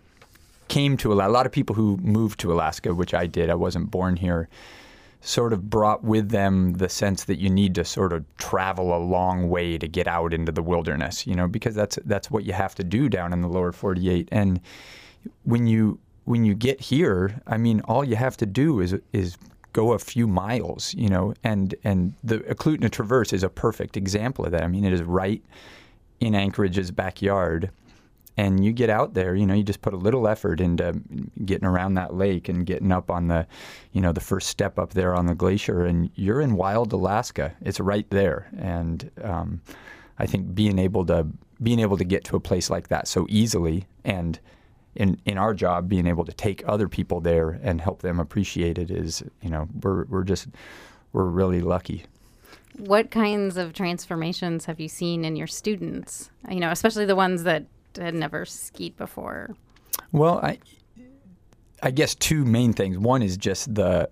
came to Alaska. A lot of people who moved to Alaska, which I did, I wasn't born here, sort of brought with them the sense that you need to sort of travel a long way to get out into the wilderness, you know, because that's that's what you have to do down in the lower forty-eight. And when you when you get here, I mean, all you have to do is is go a few miles, you know, and and the Eklutna Traverse is a perfect example of that. I mean, it is right in Anchorage's backyard. And you get out there, you know, you just put a little effort into getting around that lake and getting up on the, you know, the first step up there on the glacier, and you're in wild Alaska. It's right there. And um, I think being able to being able to get to a place like that so easily, and in in our job, being able to take other people there and help them appreciate it is, you know, we're we're just we're really lucky. What kinds of transformations have you seen in your students? You know, especially the ones that had never skied before. Well, I I guess two main things. One is just the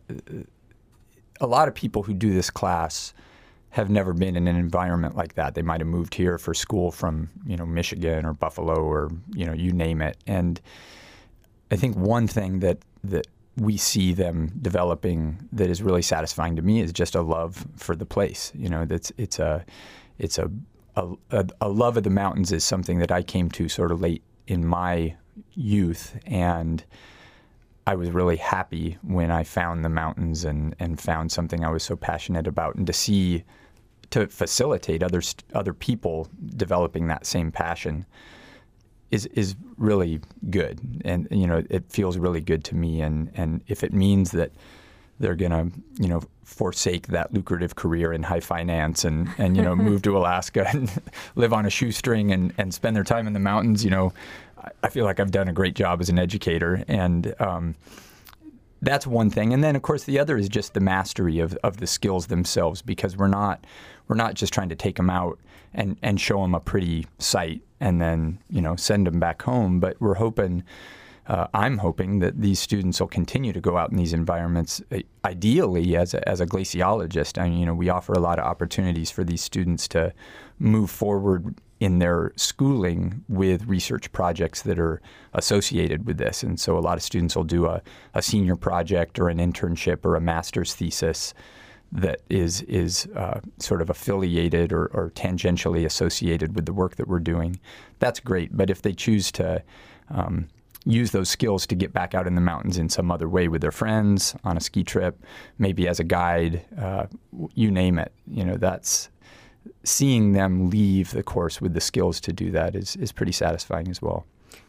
a lot of people who do this class have never been in an environment like that. They might have moved here for school from, you know, Michigan or Buffalo or, you know, you name it. And I think one thing that that we see them developing that is really satisfying to me is just a love for the place. You know, that's it's a it's a A, a love of the mountains is something that I came to sort of late in my youth, and I was really happy when I found the mountains and, and found something I was so passionate about, and to see, to facilitate other other people developing that same passion is is really good, and you know it feels really good to me, and and if it means that they're going to, you know, forsake that lucrative career in high finance and, and you know, move to Alaska and live on a shoestring and, and spend their time in the mountains, you know, I feel like I've done a great job as an educator. And um, that's one thing. And then, of course, the other is just the mastery of, of the skills themselves, because we're not we're not just trying to take them out and, and show them a pretty site and then, you know, send them back home. But we're hoping... Uh, I'm hoping that these students will continue to go out in these environments, uh, ideally as a, as a glaciologist. I mean, you know, we offer a lot of opportunities for these students to move forward in their schooling with research projects that are associated with this. And so a lot of students will do a, a senior project or an internship or a master's thesis that is is uh, sort of affiliated or, or tangentially associated with the work that we're doing. That's great. But if they choose to um, use those skills to get back out in the mountains in some other way with their friends, on a ski trip, maybe as a guide, uh, you name it. You know, that's seeing them leave the course with the skills to do that is, is pretty satisfying as well.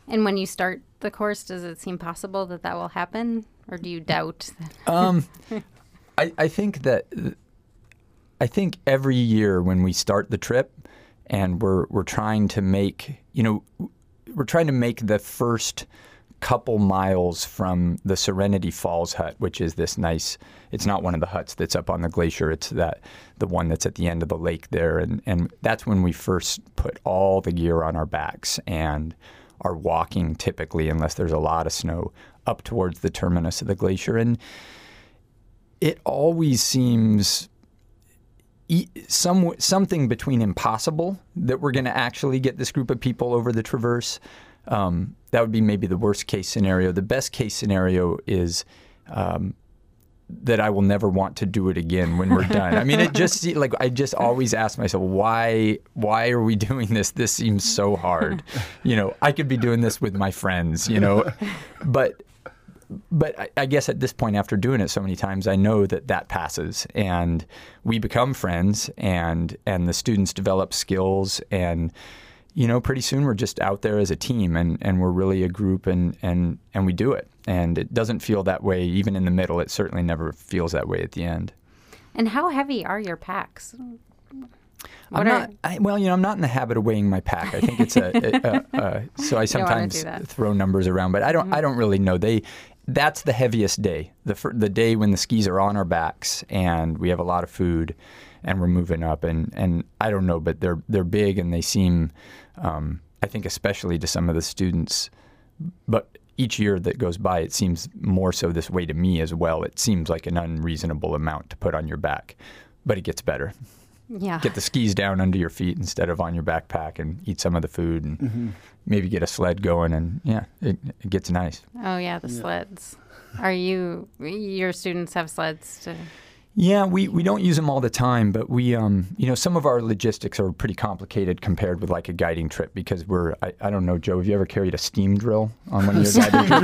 And when you start the course, does it seem possible that that will happen, or do you doubt? Um, I, I think that I think every year when we start the trip, and we're we're trying to make you know we're trying to make the first couple miles from the Serenity Falls hut, which is this nice. It's not one of the huts that's up on the glacier. It's that the one that's at the end of the lake there, and and that's when we first put all the gear on our backs and are walking typically, unless there's a lot of snow, up towards the terminus of the glacier. And it always seems e- some something between impossible that we're going to actually get this group of people over the traverse. Um, that would be maybe the worst case scenario. The best case scenario is um, that I will never want to do it again when we're done. I mean, it just like I just always ask myself, why why are we doing this? This seems so hard. You know, I could be doing this with my friends, you know, but but I, I guess at this point, after doing it so many times, I know that that passes, and we become friends, and and the students develop skills, and you know, pretty soon we're just out there as a team, and, and we're really a group, and, and, and we do it. And it doesn't feel that way even in the middle. It certainly never feels that way at the end. And how heavy are your packs? What I'm are... not, I, well, you know, I'm not in the habit of weighing my pack. I think it's a, a, a, a so I sometimes throw numbers around, but I don't, mm-hmm. I don't really know. They, that's the heaviest day, the the day when the skis are on our backs and we have a lot of food and we're moving up, and, and I don't know, but they're they're big, and they seem, um, I think especially to some of the students, but each year that goes by, it seems more so this way to me as well. It seems like an unreasonable amount to put on your back, but it gets better. Yeah. Get the skis down under your feet instead of on your backpack, and eat some of the food, and mm-hmm. maybe get a sled going, and yeah, it, it gets nice. Oh yeah, the yeah. sleds. Are you, your students have sleds to... Yeah, we, we don't use them all the time, but we, um, you know, some of our logistics are pretty complicated compared with like a guiding trip, because we're, I, I don't know, Joe, have you ever carried a steam drill on one of your guiding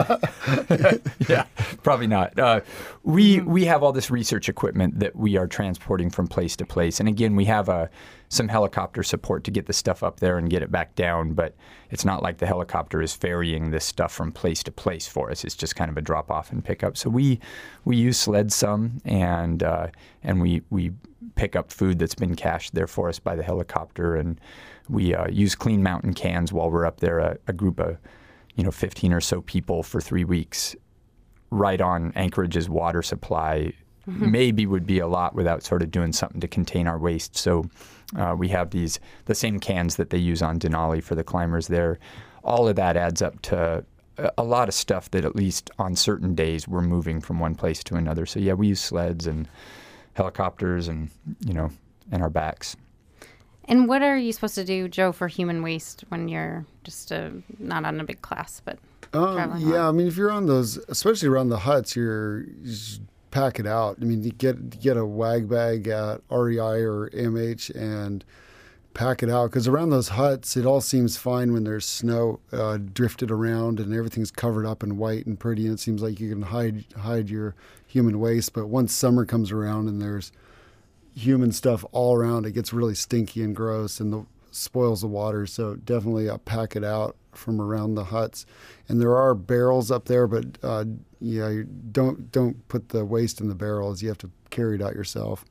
trips? Yeah, probably not. Uh, we we have all this research equipment that we are transporting from place to place. And again, we have a, some helicopter support to get the stuff up there and get it back down, but it's not like the helicopter is ferrying this stuff from place to place for us. It's just kind of a drop off and pick up. So we we use sleds some, and uh, and we we pick up food that's been cached there for us by the helicopter, and we uh, use Clean Mountain cans while we're up there. A, a group of you know fifteen or so people for three weeks, right on Anchorage's water supply. Mm-hmm. Maybe would be a lot without sort of doing something to contain our waste. So uh, we have these the same cans that they use on Denali for the climbers there. All of that adds up to a, a lot of stuff that at least on certain days we're moving from one place to another. So yeah, we use sleds and helicopters, and you know, and our backs. And what are you supposed to do, Joe, for human waste when you're just uh, not on a big class, but um, traveling yeah, on? I mean, if you're on those, especially around the huts, you're. you're pack it out. I mean, you get you get a wag bag at R E I or A M H and pack it out, because around those huts, it all seems fine when there's snow uh, drifted around and everything's covered up in white and pretty, and it seems like you can hide hide your human waste. But once summer comes around and there's human stuff all around, it gets really stinky and gross, and the spoils the water. So definitely uh, pack it out from around the huts. And there are barrels up there, but uh, yeah, you don't don't put the waste in the barrels. You have to carry it out yourself.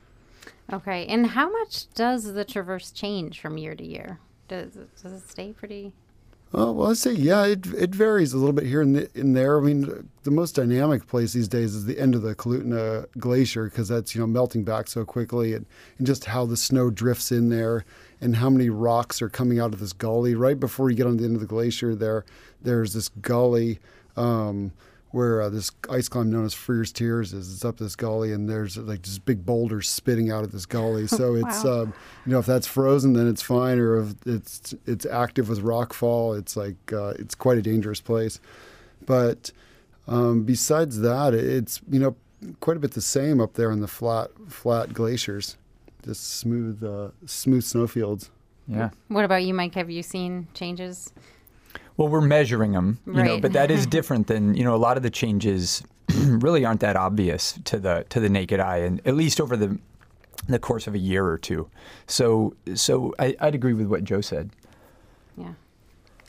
Okay. And how much does the Traverse change from year to year? Does it, does it stay pretty? Oh, well, I'd say, yeah, it it varies a little bit here and in there. I mean, the most dynamic place these days is the end of the Kalutna Glacier, because that's, you know, melting back so quickly, and, and just how the snow drifts in there, and how many rocks are coming out of this gully. Right before you get on the end of the glacier there, there's this gully um, where uh, this ice climb known as Freer's Tears is. It's up this gully, and there's like just big boulders spitting out of this gully. So it's, wow. um, you know, if that's frozen, then it's fine, or if it's it's active with rockfall, it's like uh, it's quite a dangerous place. But um, besides that, it's, you know, quite a bit the same up there in the flat flat glaciers, just smooth uh, smooth snowfields. Yeah. What about you, Mike? Have you seen changes? Well, we're measuring them, you right. know, but that is different than, you know, a lot of the changes really aren't that obvious to the to the naked eye, and at least over the the course of a year or two. So, so I, I'd agree with what Joe said. Yeah.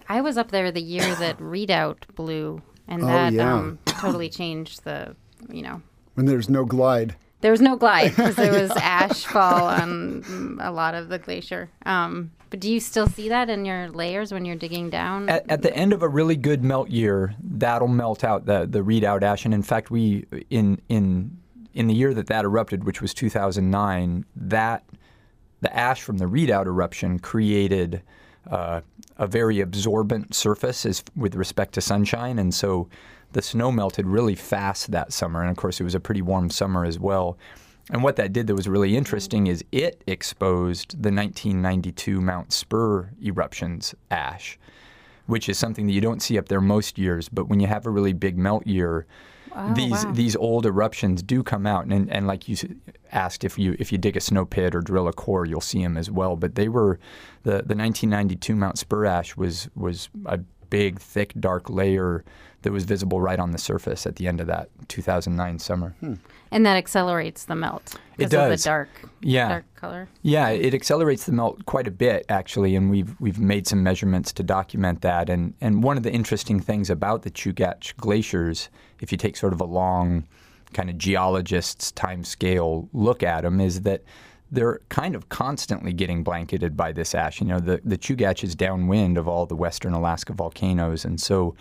I was up there the year that Redoubt blew, and Oh, that yeah. um, totally changed the, you know, When there's no glide. there was no glide because there was ash fall on a lot of the glacier. Um, but do you still see that in your layers when you're digging down? At, at the end of a really good melt year, that'll melt out the the Redoubt ash. And in fact, we in in in the year that that erupted, which was two thousand nine, that the ash from the Redoubt eruption created uh, a very absorbent surface as, with respect to sunshine, and so the snow melted really fast that summer. And of course, it was a pretty warm summer as well. And what that did that was really interesting is it exposed the nineteen ninety-two Mount Spur eruptions ash, which is something that you don't see up there most years. But when you have a really big melt year, Oh, these wow. these old eruptions do come out. And, and like you asked, if you if you dig a snow pit or drill a core, you'll see them as well. But they were the the nineteen ninety-two Mount Spur ash was was a big, thick, dark layer that was visible right on the surface at the end of that two thousand nine summer. Hmm. And that accelerates the melt. It because of does. the dark, Yeah. dark color. Yeah, it accelerates the melt quite a bit, actually, and we've we've made some measurements to document that. And and one of the interesting things about the Chugach glaciers, if you take sort of a long kind of geologist's time scale look at them, is that they're kind of constantly getting blanketed by this ash. You know, the, the Chugach is downwind of all the western Alaska volcanoes, and so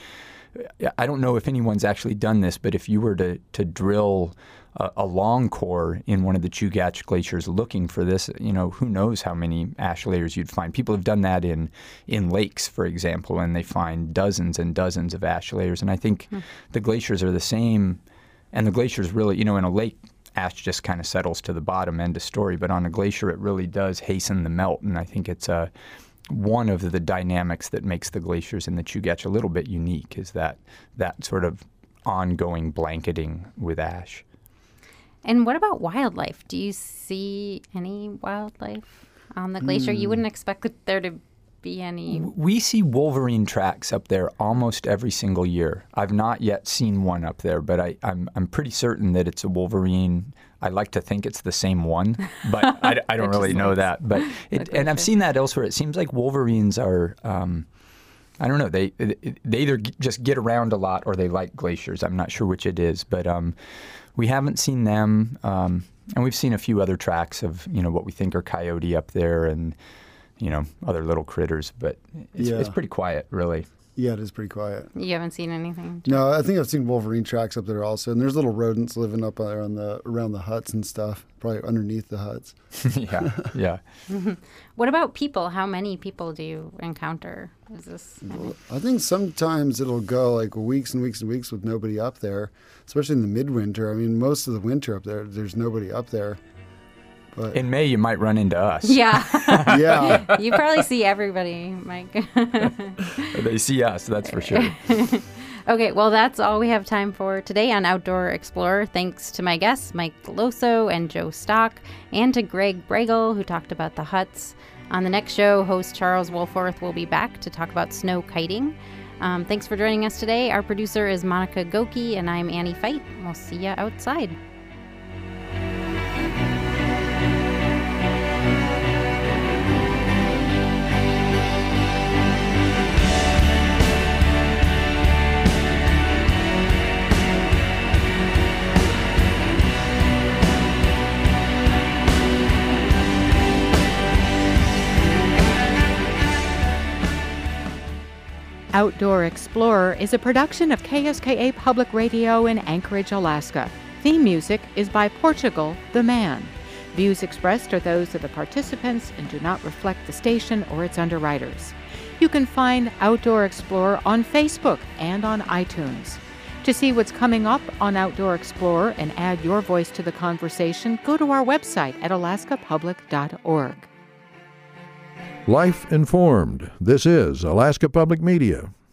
I don't know if anyone's actually done this, but if you were to, to drill a, a long core in one of the Chugach glaciers looking for this, you know, who knows how many ash layers you'd find. People have done that in, in lakes, for example, and they find dozens and dozens of ash layers. And I think hmm. the glaciers are the same, and the glaciers really, you know, in a lake, ash just kind of settles to the bottom, end of story. But on a glacier, it really does hasten the melt, and I think it's a one of the dynamics that makes the glaciers in the Chugach a little bit unique is that that sort of ongoing blanketing with ash. And what about wildlife? Do you see any wildlife on the glacier? Mm. You wouldn't expect there to be any. We see wolverine tracks up there almost every single year. I've not yet seen one up there, but I, I'm I'm pretty certain that it's a wolverine. I like to think it's the same one, but I, I don't really know that. But it, and I've seen that elsewhere. It seems like wolverines are, um, I don't know, they they either just get around a lot or they like glaciers. I'm not sure which it is, but um, we haven't seen them. Um, and we've seen a few other tracks of, you know, what we think are coyote up there and, you know, other little critters. But it's, yeah. it's pretty quiet, really. Yeah, it is pretty quiet. You haven't seen anything? No, I think I've seen wolverine tracks up there also, and there's little rodents living up there on the around the huts and stuff, probably underneath the huts. yeah, yeah. What about people? How many people do you encounter? Is this? Well, I think sometimes it'll go like weeks and weeks and weeks with nobody up there, especially in the midwinter. I mean, most of the winter up there, there's nobody up there. But in May, you might run into us. Yeah. yeah. You probably see everybody, Mike. They see us, that's for sure. Okay, well, that's all we have time for today on Outdoor Explorer. Thanks to my guests, Mike Deloso and Joe Stock, and to Greg Bregel, who talked about the huts. On the next show, host Charles Wolforth will be back to talk about snow kiting. Um, thanks for joining us today. Our producer is Monica Goki, and I'm Annie Feit. We'll see you outside. Outdoor Explorer is a production of K S K A Public Radio in Anchorage, Alaska. Theme music is by Portugal the Man. Views expressed are those of the participants and do not reflect the station or its underwriters. You can find Outdoor Explorer on Facebook and on iTunes. To see what's coming up on Outdoor Explorer and add your voice to the conversation, go to our website at alaska public dot org. Life informed. This is Alaska Public Media.